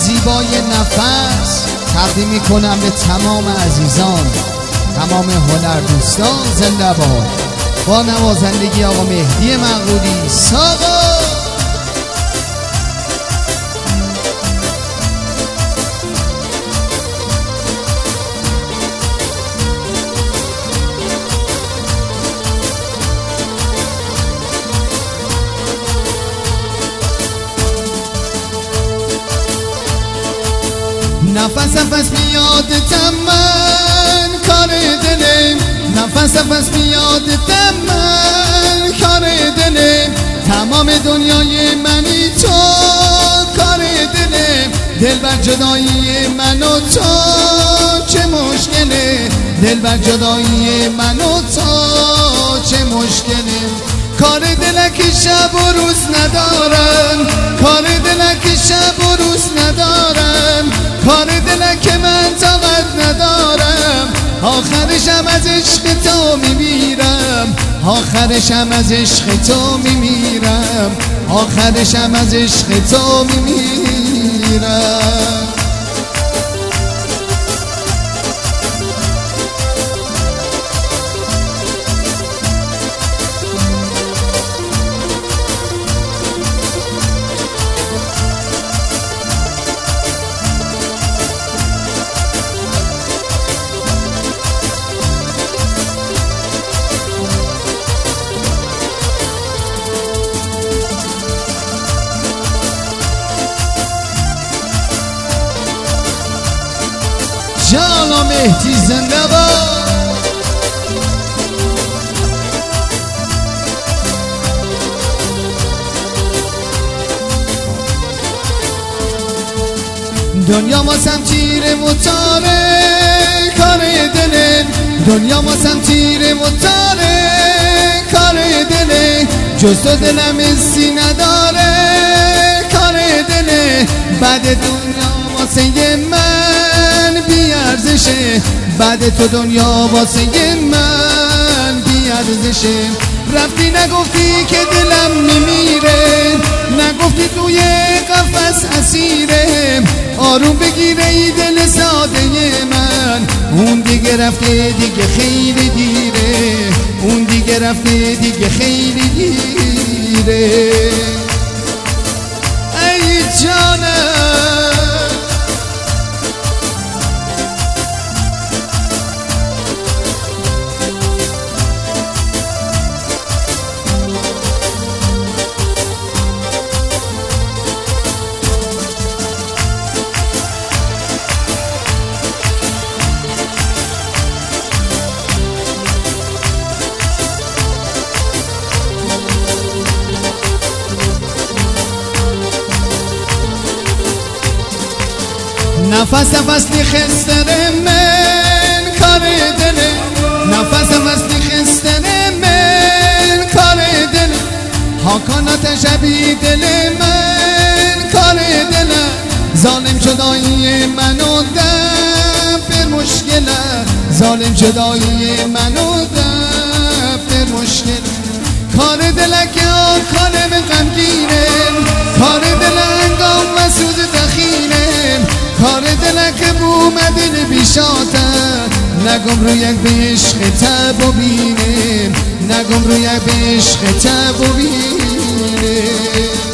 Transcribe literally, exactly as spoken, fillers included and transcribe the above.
زیبای نفس تقدیم میکنم به تمام عزیزان، تمام هنردوستان. زنده باد. با نوازندگی آقا مهدی مغروری. ساقا نفس نفس میادتم من کار دلم، نفس نفس میادتم من کار دلم، تمام دنیای منی تو کار دلم، دل بر جدایی من و تو چه مشکله، دل بر جدایی من و تو چه مشکله. کار دلک شب و روز ندارم، کار دلک شب و روز ندارم، کار دلک من طاقت ندارم، آخرشم از عشق تو میمیرم، آخرشم از عشق تو میمیرم، آخرشم از عشق تو میمیرم. جان مهدی زنده باد. دنیا واسم تیره و تاره کار دله، دنیا واسم تیره و تاره کار دله، جز تو دلم حسی نداره کار دله، بعد دنیا واسه من بی ارزشه، بعد تو دنیا واسه من بی ارزشه. رفتی نگفتی که دلم میمیره، نگفتی توی قفس اسیره، آروم بگیره ای دل ساده من، اون دیگه رفته دیگه خیلی دیره، اون دیگه رفته دیگه خیلی دیره. ای جانم نفس نفس خستن من کار دله، نفس نفس خستن من کار دله، حاکانات شبی دل من کار دله، ظالم شدایی منو دفع مشکله، ظالم شدایی منو دفع مشکله. کار دلک آن کار من غمگینم، کار دل انگام و سوز دخینم، کار دلک بومدن بیشاتم، نگم رو یک به عشق تب و بینم، نگم رو یک به عشق تب و بینم.